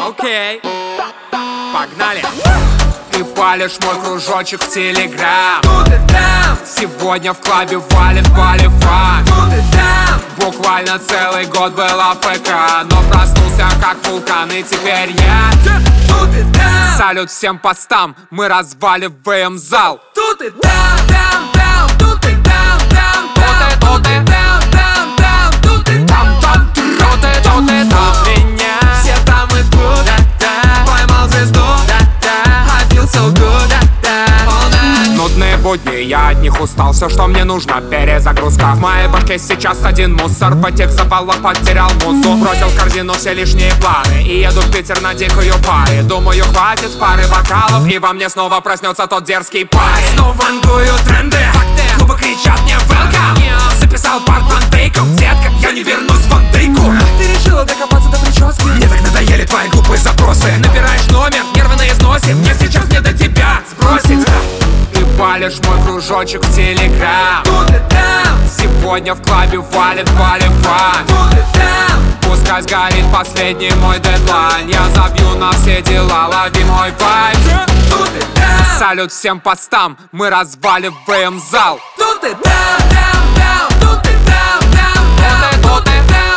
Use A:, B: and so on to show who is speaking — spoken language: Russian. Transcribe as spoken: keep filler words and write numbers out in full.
A: Окей, погнали. Ты палишь мой кружочек в Телеграм. Сегодня в клабе валит Боливар. Буквально целый год был АФК, но проснулся как вулкан, и теперь я салют всем постам, мы разваливаем зал. Тут и там, там, там, тут и там, там, там, тут и там, там, там, тут и там, там, тут и тут и там. Меня все там и тут, поймал звезду, I feel so good. Нудные будни, я от них устал. Все, что мне нужно, перезагрузка. В моей башке сейчас один мусор. В этих запалах потерял музу. Бросил в корзину все лишние планы и еду в Питер на дикую пари. Думаю, хватит пары бокалов, и во мне снова проснется тот дерзкий парень. Снова вангую тренды, клубы кричат мне welcome. Записал парк вантейком, детка, я не вернусь в вантейку. Ты решила докопаться до прически? Мне так надоели твои глупые запросы. Набираешь номер, нервы на износе. Мне сейчас не до тебя сбросить. Ты палишь мой кружочек в Телеграм. Сегодня в клабе валит Боливар. Пускай сгорит последний мой дедлайн. Я забью на все дела, лови мой вайб. Салют всем постам, мы разваливаем зал. Тут и там, там, там, тут и там, там, там, тут и там.